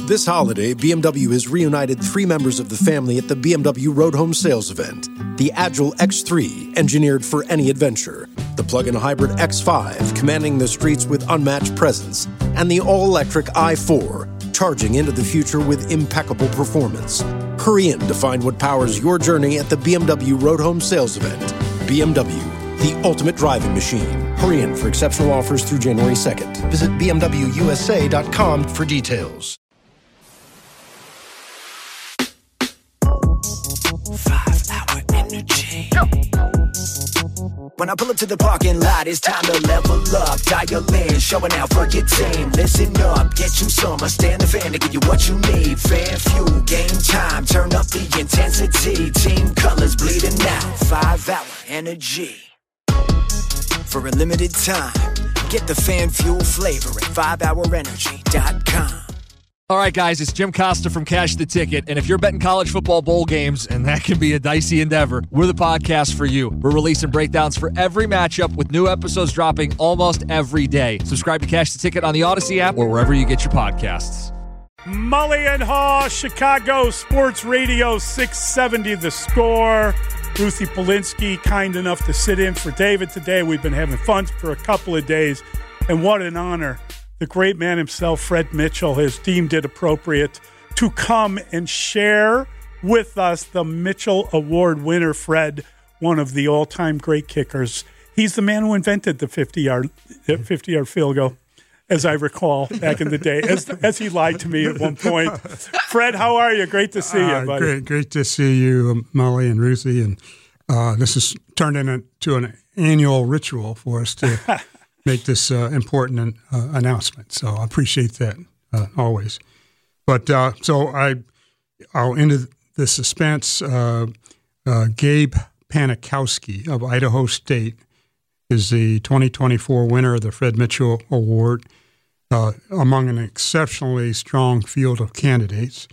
This holiday, BMW has reunited 3 members of the family at the BMW Road Home Sales event. The Agile X3, engineered for any adventure. The plug-in hybrid X5, commanding the streets with unmatched presence. And the all-electric i4, charging into the future with impeccable performance. Hurry in to find what powers your journey at the BMW Road Home Sales event. BMW, the ultimate driving machine. Hurry in for exceptional offers through January 2nd. Visit BMWUSA.com for details. 5-hour energy. When I pull up to the parking lot, it's time to level up. Dial in, showing out for your team. Listen up, get you some. I stand the fan to give you what you need. Fan fuel, game time, turn up the intensity. Team colors bleeding out. 5-hour energy. For a limited time, get the fan fuel flavor at 5hourenergy.com. All right, guys, it's Jim Costa from Cash the Ticket, and if you're betting college football bowl games, and that can be a dicey endeavor, we're the podcast for you. We're releasing breakdowns for every matchup with new episodes dropping almost every day. Subscribe to Cash the Ticket on the Odyssey app or wherever you get your podcasts. Mully and Haw, Chicago Sports Radio 670 The Score. Ruthie Polinsky, kind enough to sit in for David today. We've been having fun for a couple of days, and what an honor. The great man himself, Fred Mitchell, has deemed it appropriate to come and share with us the Mitchell Award winner, Fred, one of the all-time great kickers. He's the man who invented the 50-yard field goal, as I recall, back in the day, as he lied to me at one point. Fred, how are you? Great to see you, buddy. Great to see you, Molly and Ruthie. And this has turned into an annual ritual for us to make this important announcement. So I appreciate that always. But so I'll end the suspense. Gabe Panikowski of Idaho State is the 2024 winner of the Fred Mitchell Award among an exceptionally strong field of candidates.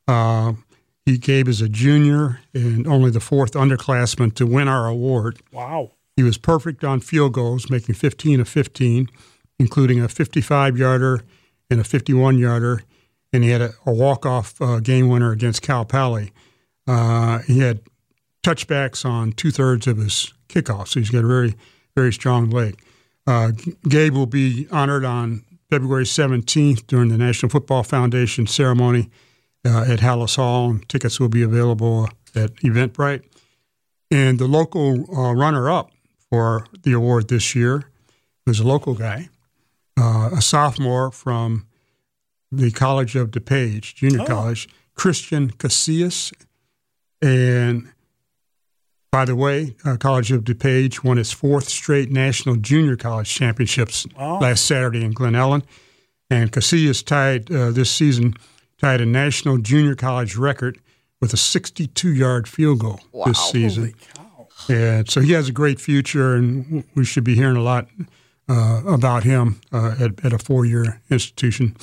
Gabe is a junior and only the 4th underclassman to win our award. Wow. He was perfect on field goals, making 15 of 15, including a 55-yarder and a 51-yarder, and he had a walk-off game winner against Cal Poly. He had touchbacks on 2/3 of his kickoffs, so he's got a very, very strong leg. Gabe will be honored on February 17th during the National Football Foundation ceremony at Hallis Hall, and tickets will be available at Eventbrite. And the local runner-up for the award this year was a local guy, a sophomore from the College of DuPage, junior college, Christian Casillas. And by the way, College of DuPage won its 4th straight national junior college championships last Saturday in Glen Ellen. And Casillas this season tied a national junior college record with a 62-yard field goal this season. Holy cow. And so he has a great future, and we should be hearing a lot about him at a 4-year institution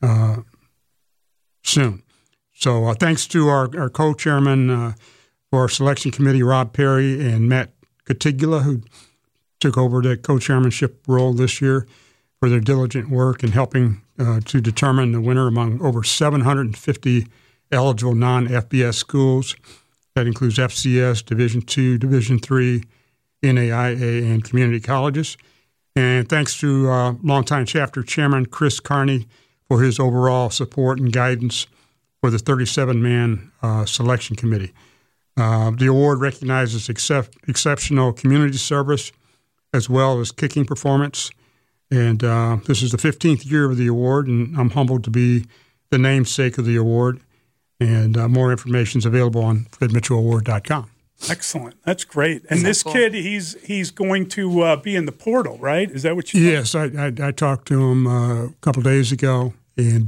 soon. So thanks to our co-chairman for our selection committee, Rob Perry, and Matt Catigula, who took over the co-chairmanship role this year, for their diligent work in helping to determine the winner among over 750 eligible non-FBS schools. That includes FCS, Division II, Division III, NAIA, and community colleges. And thanks to longtime chapter chairman Chris Carney for his overall support and guidance for the 37-man selection committee. The award recognizes exceptional community service as well as kicking performance. And this is the 15th year of the award, and I'm humbled to be the namesake of the award. And more information is available on FredMitchellAward.com. Excellent. That's great. And this kid, he's going to be in the portal, right? Is that what you Yes, I talked to him a couple of days ago, and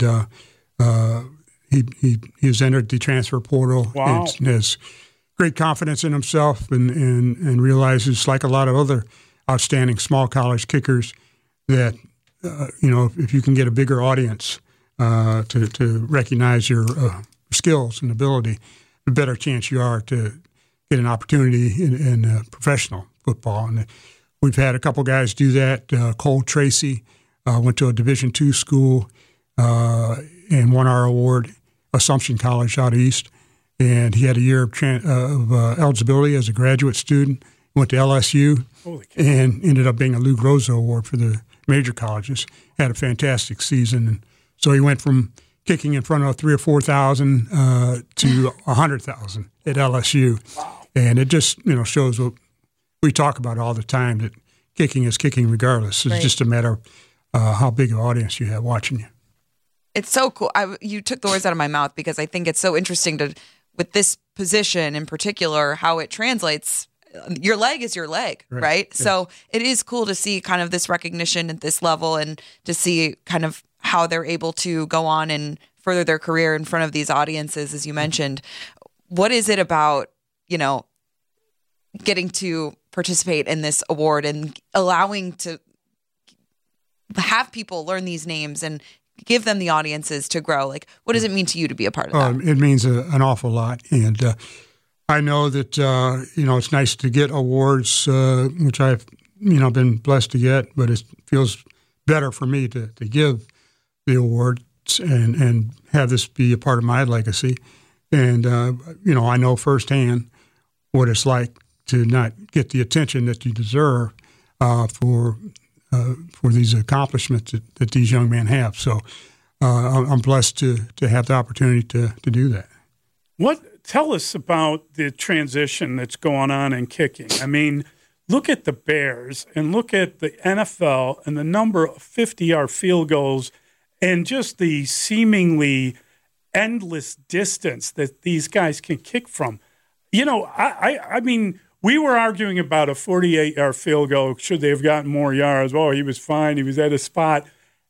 he has entered the transfer portal. Wow. And has great confidence in himself and realizes, like a lot of other outstanding small college kickers, that if you can get a bigger audience to recognize your skills and ability, the better chance you are to get an opportunity in professional football. And we've had a couple guys do that. Cole Tracy went to a Division II school and won our award, Assumption College out east. And he had a year of eligibility as a graduate student. Went to LSU and ended up being a Lou Groza Award for the major colleges. Had a fantastic season. And so he went from kicking in front of 3,000 or 4,000 to 100,000 at LSU. Wow. And it just shows what we talk about all the time, that kicking is kicking regardless. It's just a matter of how big an audience you have watching you. It's so cool. You took the words out of my mouth, because I think it's so interesting with this position in particular, how it translates. Your leg is your leg, right? Yeah. So it is cool to see kind of this recognition at this level, and to see kind of how they're able to go on and further their career in front of these audiences, as you mentioned. What is it about, getting to participate in this award and allowing to have people learn these names and give them the audiences to grow? Like, what does it mean to you to be a part of that? It means an awful lot. And I know that, it's nice to get awards, which I've, been blessed to get, but it feels better for me to give the awards and have this be a part of my legacy. And, I know firsthand what it's like to not get the attention that you deserve for these accomplishments that these young men have. So I'm blessed to have the opportunity to do that. Tell us about the transition that's going on in kicking. I mean, look at the Bears and look at the NFL and the number of 50-yard field goals and just the seemingly endless distance that these guys can kick from. I mean, we were arguing about a 48-yard field goal. Should they have gotten more yards? Oh, he was fine. He was at a spot.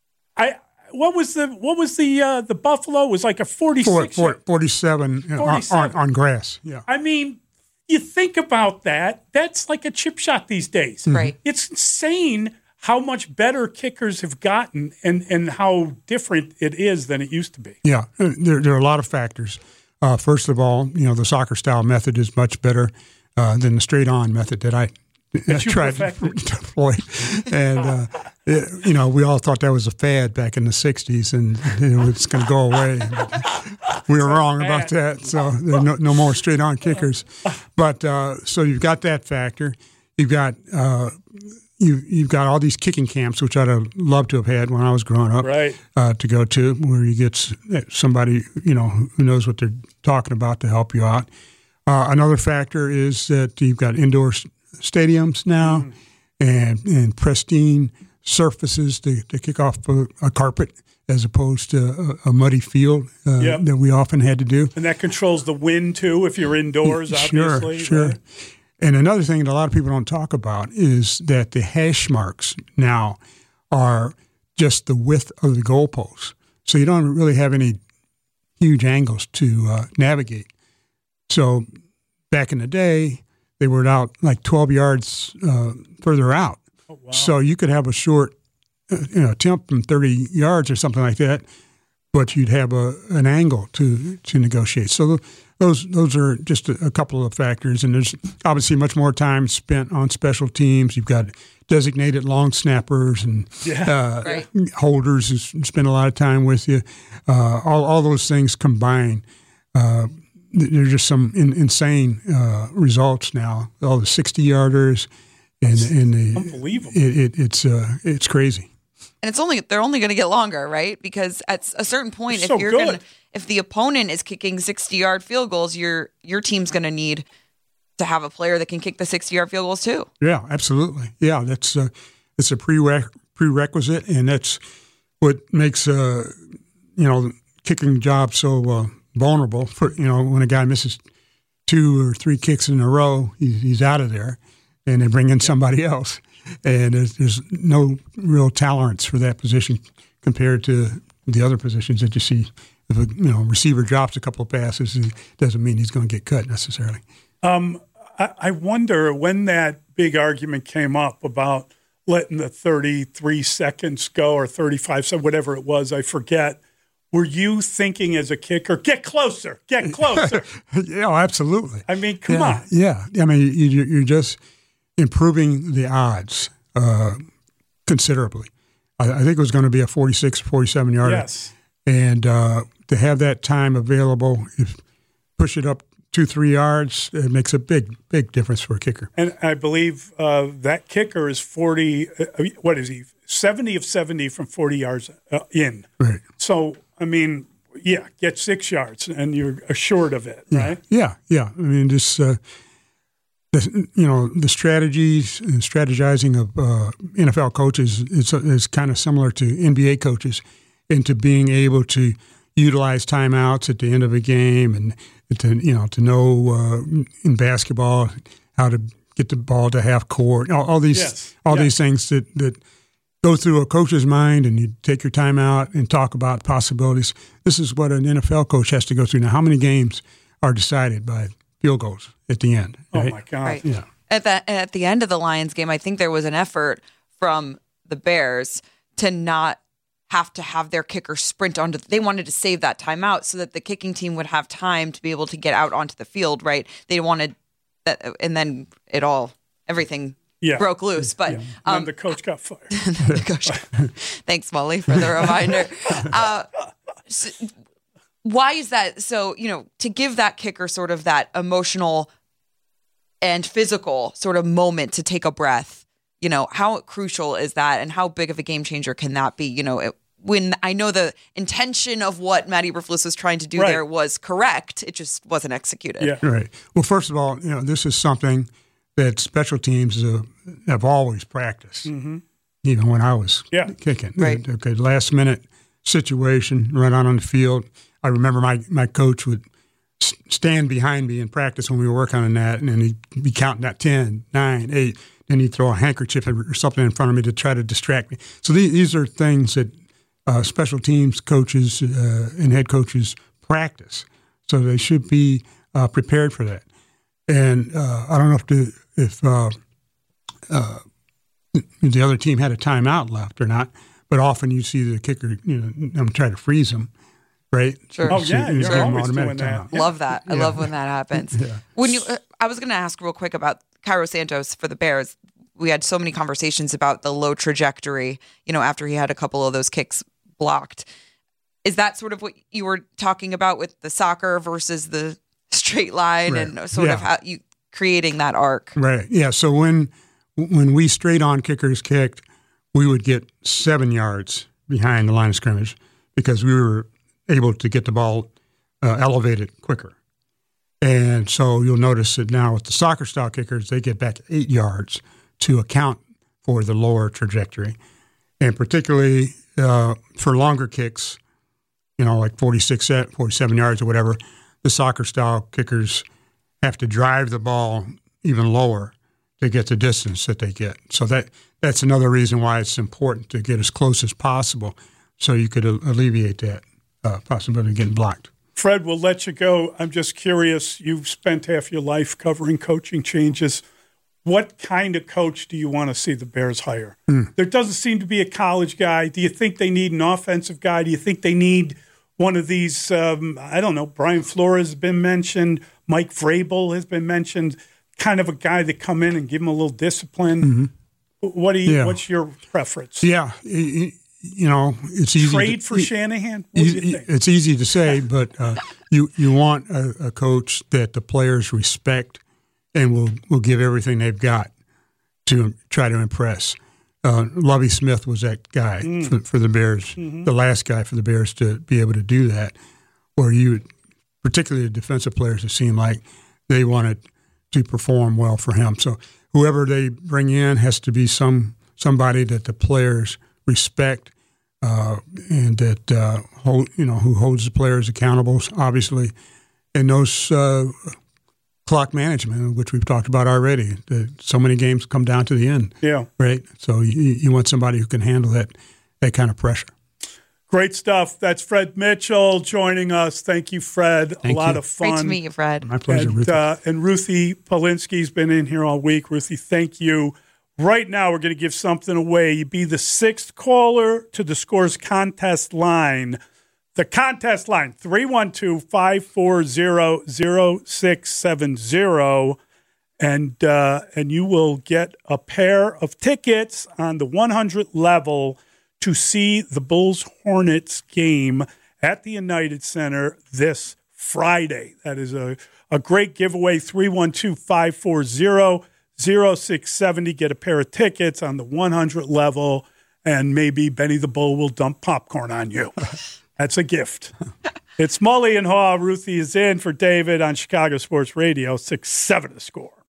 What was the Buffalo? It was like a 46. 47 on grass. Yeah. I mean, you think about that. That's like a chip shot these days. Right. It's insane how much better kickers have gotten and how different it is than it used to be. Yeah. There are a lot of factors. First of all, the soccer style method is much better than the straight on method that I tried to deploy. And, we all thought that was a fad back in the 60s and it's going to go away. We were wrong about that. So there are no more straight on kickers. But so you've got that factor. You've got you've got all these kicking camps, which I'd have loved to have had when I was growing up, right. To go to, where you get somebody, who knows what they're talking about to help you out. Another factor is that you've got indoor stadiums now and pristine surfaces to kick off a carpet as opposed to a muddy field that we often had to do. And that controls the wind, too, if you're indoors, obviously. Sure. Right? And another thing that a lot of people don't talk about is that the hash marks now are just the width of the goalposts. So you don't really have any huge angles to navigate. So back in the day, they were out like 12 yards further out. Oh, wow. So you could have a short attempt from 30 yards or something like that, but you'd have an angle to negotiate. So those are just a couple of factors, and there's obviously much more time spent on special teams. You've got designated long snappers and holders who spend a lot of time with you. All those things combined, there's just some insane results now. All the 60-yarders and the unbelievable. It's crazy. And they're only going to get longer, right? Because at a certain point, if the opponent is kicking 60-yard field goals, your team's going to need to have a player that can kick the 60-yard field goals too. Yeah, absolutely. Yeah, it's a prerequisite, and that's what makes the kicking job so vulnerable. For when a guy misses 2 or 3 kicks in a row, he's out of there, and they bring in somebody else. And there's no real tolerance for that position compared to the other positions that you see. If a receiver drops a couple of passes, it doesn't mean he's going to get cut necessarily. I wonder when that big argument came up about letting the 33 seconds go or 35 seconds, whatever it was, I forget. Were you thinking as a kicker, get closer? Yeah, absolutely. I mean, come on. Yeah. I mean, you're just improving the odds considerably. I think it was going to be a 46, 47-yarder. Yes. And to have that time available, if push it up 2-3 yards, it makes a big difference for a kicker. And I believe that kicker is 40. What is he? 70 of 70 from 40 yards in. Right. So I mean, yeah, get 6 yards and you're assured of it, right? Yeah. I mean, just the strategizing of NFL coaches is kind of similar to NBA coaches into being able to utilize timeouts at the end of a game and to know in basketball how to get the ball to half court. All these things that go through a coach's mind, and you take your time out and talk about possibilities. This is what an NFL coach has to go through. Now, how many games are decided by field goals at the end? Right? Oh my God! Right. Yeah. At the end of the Lions game, I think there was an effort from the Bears to not have to have their kicker sprint onto. They wanted to save that timeout so that the kicking team would have time to be able to get out onto the field. Right? They wanted that, and then everything. Yeah. Broke loose, but and the coach got fired. Thanks, Molly, for the reminder. Why is that? So, to give that kicker sort of that emotional and physical sort of moment to take a breath, how crucial is that, and how big of a game changer can that be? When I know the intention of what Matt Eberflus was trying to do there was correct, it just wasn't executed. Yeah. Right. Well, first of all, this is something that special teams have always practiced, even when I was kicking. Right. Okay, last-minute situation, run out on the field. I remember my coach would stand behind me in practice when we were working on that, and then he'd be counting that 10, 9, 8. Then he'd throw a handkerchief or something in front of me to try to distract me. So these are things that special teams coaches and head coaches practice. So they should be prepared for that. And I don't know if the other team had a timeout left or not, but often you see the kicker, try to freeze them, right? Sure. Oh, yeah, you're always doing that. Love that. I love when that happens. Yeah. I was going to ask real quick about Cairo Santos for the Bears. We had so many conversations about the low trajectory, after he had a couple of those kicks blocked. Is that sort of what you were talking about with the soccer versus the straight line and sort of how you creating that arc? Right. Yeah. So when we straight on kickers kicked, we would get 7 yards behind the line of scrimmage because we were able to get the ball elevated quicker. And so you'll notice that now with the soccer style kickers, they get back 8 yards to account for the lower trajectory. And particularly for longer kicks, like 46, 47 yards or whatever, the soccer style kickers have to drive the ball even lower to get the distance that they get. So that's another reason why it's important to get as close as possible so you could alleviate that possibility of getting blocked. Fred, we'll let you go. I'm just curious. You've spent half your life covering coaching changes. What kind of coach do you want to see the Bears hire? There doesn't seem to be a college guy. Do you think they need an offensive guy? Do you think they need one of these, I don't know, Brian Flores has been mentioned, Mike Vrabel has been mentioned, kind of a guy that come in and give him a little discipline. What's your preference? Yeah, it's easy. Trade for Shanahan? What do you think? It's easy to say, but you want a coach that the players respect and will give everything they've got to try to impress. Lovie Smith was that guy for the Bears, the last guy for the Bears to be able to do that, where particularly the defensive players, it seemed like they wanted to perform well for him. So whoever they bring in has to be somebody that the players respect and that who holds the players accountable, obviously, and knows clock management, which we've talked about already. So many games come down to the end. Yeah. Right? So you want somebody who can handle that kind of pressure. Great stuff. That's Fred Mitchell joining us. Thank you, Fred. Thank a lot you. of fun. Great to meet you, Fred. My pleasure, Ruthie. And Ruthie Polinsky's been in here all week. Ruthie, thank you. Right now, we're going to give something away. You be the 6th caller to the Scores contest line. The contest line, 312-540-0670, and you will get a pair of tickets on the 100 level to see the Bulls-Hornets game at the United Center this Friday. That is a great giveaway, 312-540-0670. Get a pair of tickets on the 100 level, and maybe Benny the Bull will dump popcorn on you. That's a gift. It's Mully and Haw. Ruthie is in for David on Chicago Sports Radio, 6-7 The Score.